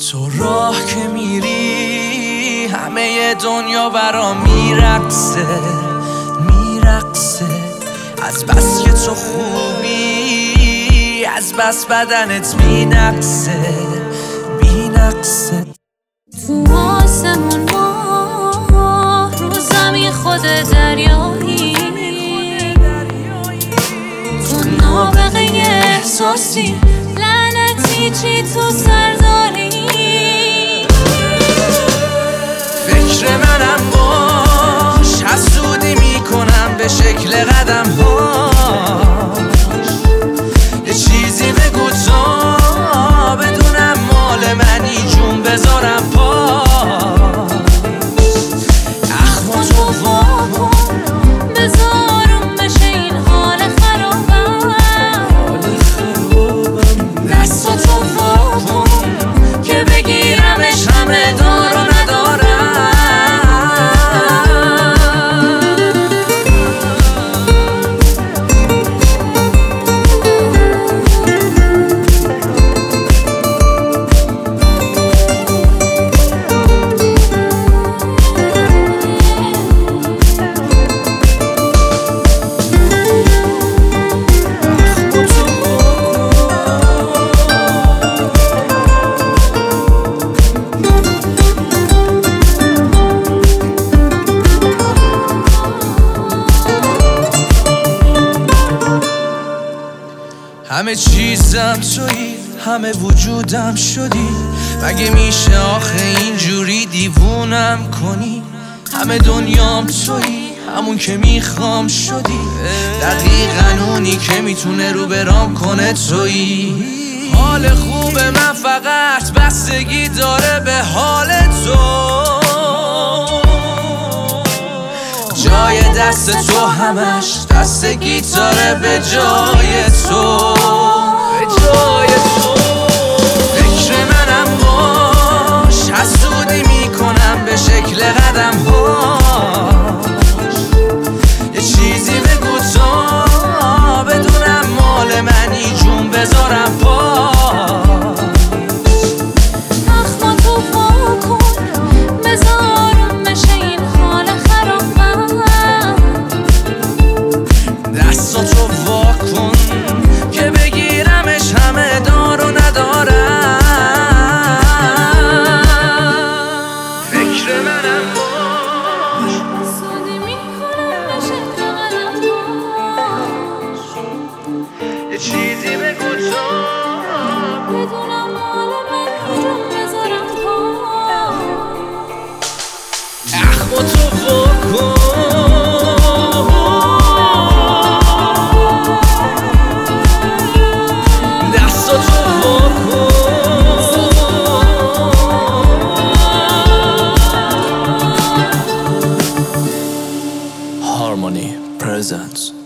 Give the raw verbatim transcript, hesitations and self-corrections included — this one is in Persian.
تو راه که میری همه دنیا برا میرقصه میرقصه از بس که تو خوبی، از بس بدنت بینقصه بینقصه. تو آسمون ماه، رو زمین خود دریایی، تو نابغه احساسی، لعنتی چی تو سر داری. فکر منم باش، حسودی میکنم به شکل قدم هاش. یه چیزی بگو تا بدونم مال منی، جون بذارم پاش. اخما تو واکن بذارم بشه این حال خرابم، دستاتو واکن که بگیرمش همه دار و ندارم. همه چیزم تویی، همه وجودم شدی، مگه میشه آخه اینجوری دیوونم کنی؟ همه دنیام تویی، همون که میخوام شدی، دقیقاً اونی که میتونه رو برام کنه تویی. حال خوب من فقط بستگی داره به حال تو، جای دست تو همش دست گیتاره به جای تو به جای تو. فکر منم باش، حسودی میکنم به شکل قدم هاش. یه چیزی بگو تا بدونم مال منی، جون بذارم پاش. اخما تو واکن بذارم بشه این حال خرابم، دستاتو واکن که بگیرمش همه دار و ندارم. فکر منم باش، حسودی میکنم به شکل قدم هاش. یه چیزی بگو تا بدونم مال من، جون بذارم پاش. اخما تو واکن دستاتو واکن. Harmony presents